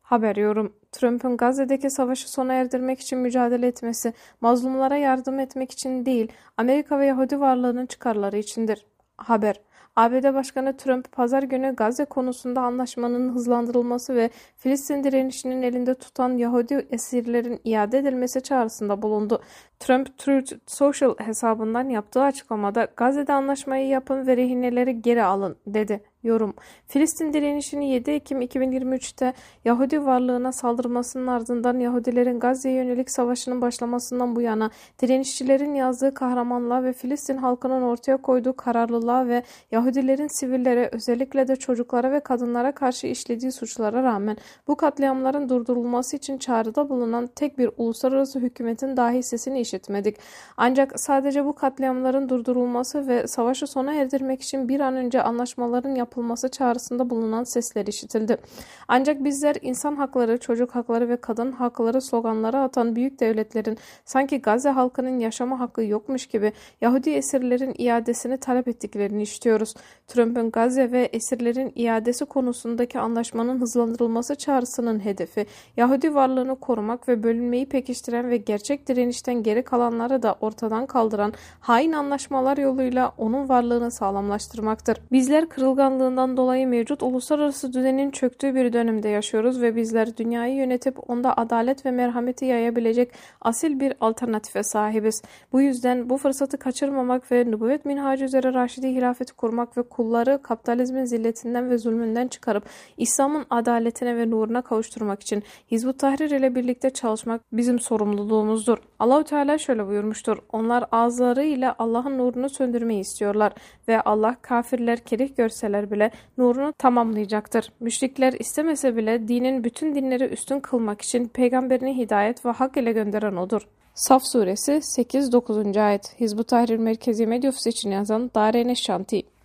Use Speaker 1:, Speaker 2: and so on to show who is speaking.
Speaker 1: Haber yorum. Trump'ın Gazze'deki savaşı sona erdirmek için mücadele etmesi, mazlumlara yardım etmek için değil, Amerika ve Yahudi varlığının çıkarları içindir. Haber. ABD Başkanı Trump, Pazar günü Gazze konusunda anlaşmanın hızlandırılması ve Filistin direnişinin elinde tutan Yahudi esirlerin iade edilmesi çağrısında bulundu. Trump, Truth Social hesabından yaptığı açıklamada Gazze'de anlaşmayı yapın ve rehineleri geri alın dedi. Yorum. Filistin direnişini 7 Ekim 2023'te Yahudi varlığına saldırmasının ardından Yahudilerin Gazze'ye yönelik savaşının başlamasından bu yana direnişçilerin yazdığı kahramanlığa ve Filistin halkının ortaya koyduğu kararlılığa ve Yahudilerin sivillere, özellikle de çocuklara ve kadınlara karşı işlediği suçlara rağmen bu katliamların durdurulması için çağrıda bulunan tek bir uluslararası hükümetin dahi sesini işitmedik. Ancak sadece bu katliamların durdurulması ve savaşı sona erdirmek için bir an önce anlaşmaların yapılması çağrısında bulunan sesler işitildi. Ancak bizler insan hakları, çocuk hakları ve kadın hakları sloganları atan büyük devletlerin sanki Gazze halkının yaşama hakkı yokmuş gibi Yahudi esirlerin iadesini talep ettiklerini işitiyoruz. Trump'ın Gazze ve esirlerin iadesi konusundaki anlaşmanın hızlandırılması çağrısının hedefi Yahudi varlığını korumak ve bölünmeyi pekiştiren ve gerçek direnişten geri kalanları da ortadan kaldıran hain anlaşmalar yoluyla onun varlığını sağlamlaştırmaktır. Bizler kırılganlığından dolayı mevcut uluslararası düzenin çöktüğü bir dönemde yaşıyoruz ve bizler dünyayı yönetip onda adalet ve merhameti yayabilecek asil bir alternatife sahibiz. Bu yüzden bu fırsatı kaçırmamak ve nübüvvet minhacı üzere Raşidi hilafeti kurmak ve kulları kapitalizmin zilletinden ve zulmünden çıkarıp İslam'ın adaletine ve nuruna kavuşturmak için Hizb-ut Tahrir ile birlikte çalışmak bizim sorumluluğumuzdur. Allahu Teala şöyle buyurmuştur. Onlar ağızlarıyla Allah'ın nurunu söndürmeyi istiyorlar ve Allah kafirler kerih görseler bile nurunu tamamlayacaktır. Müşrikler istemese bile dinin bütün dinleri üstün kılmak için peygamberini hidayet ve hak ile gönderen odur. Saf suresi 8-9. ayet. Hizb-ut Tahrir Merkezi Medya Ofisi için yazan Dare Neşşanti.